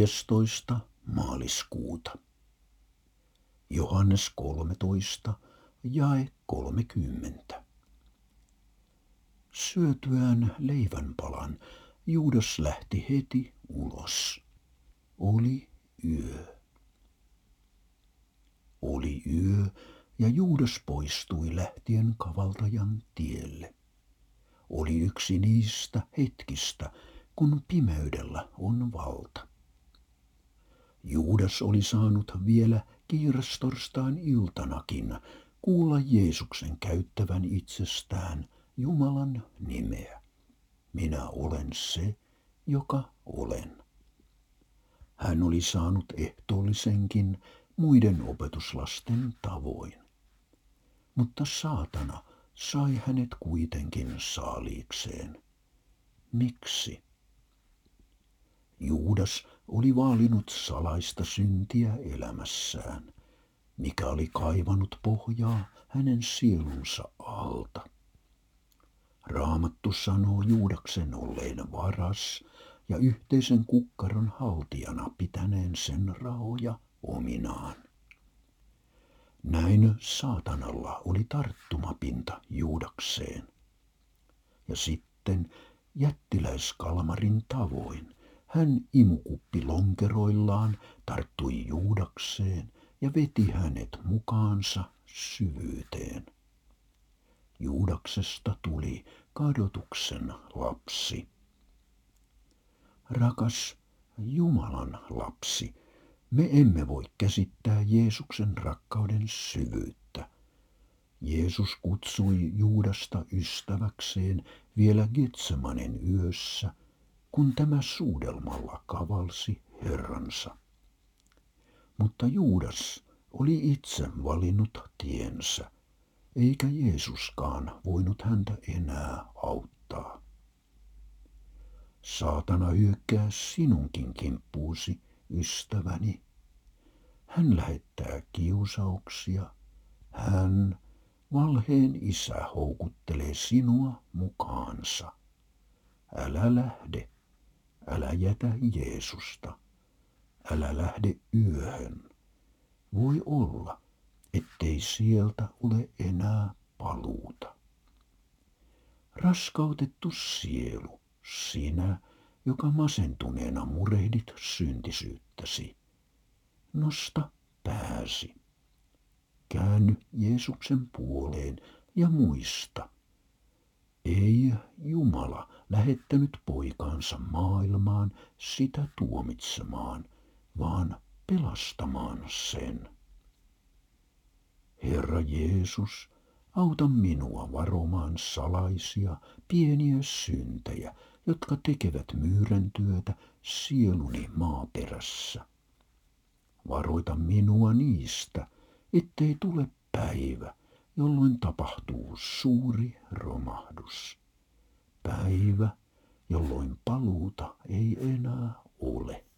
14. maaliskuuta. Johannes 13, jae 30. Syötyään leivänpalan Juudas lähti heti ulos. Oli yö. Oli yö, ja Juudas poistui lähtien kavaltajan tielle. Oli yksi niistä hetkistä, kun pimeydellä on valta. Juudas oli saanut vielä kiirastorstain iltanakin kuulla Jeesuksen käyttävän itsestään Jumalan nimeä. Minä olen se, joka olen. Hän oli saanut ehtoollisenkin muiden opetuslasten tavoin. Mutta saatana sai hänet kuitenkin saaliikseen. Miksi? Juudas oli vaalinut salaista syntiä elämässään, mikä oli kaivanut pohjaa hänen sielunsa alta. Raamattu sanoo Juudaksen olleen varas ja yhteisen kukkaron haltijana pitäneen sen rahoja ominaan. Näin saatanalla oli tarttumapinta Juudakseen. Ja sitten jättiläiskalmarin tavoin hän imukuppi lonkeroillaan tarttui Juudakseen ja veti hänet mukaansa syvyyteen. Juudaksesta tuli kadotuksen lapsi. Rakas Jumalan lapsi, me emme voi käsittää Jeesuksen rakkauden syvyyttä. Jeesus kutsui Juudasta ystäväkseen vielä Getsemanen yössä, kun tämä suudelmalla kavalsi Herransa. Mutta Juudas oli itse valinnut tiensä, eikä Jeesuskaan voinut häntä enää auttaa. Saatana hyökkää sinunkin kimppuusi, ystäväni. Hän lähettää kiusauksia. Hän, valheen isä, houkuttelee sinua mukaansa. Älä lähde, älä jätä Jeesusta, älä lähde yöhön. Voi olla, ettei sieltä ole enää paluuta. Raskautettu sielu, sinä, joka masentuneena murehdit syntisyyttäsi. Nosta pääsi. Käänny Jeesuksen puoleen ja muista. Ei Jumala lähettänyt poikaansa maailmaan sitä tuomitsemaan, vaan pelastamaan sen. Herra Jeesus, auta minua varomaan salaisia, pieniä syntejä, jotka tekevät myyräntyötä sieluni maaperässä. Varoita minua niistä, ettei tule päivä, jolloin tapahtuu suuri romahdus. Päivä, jolloin paluuta ei enää ole.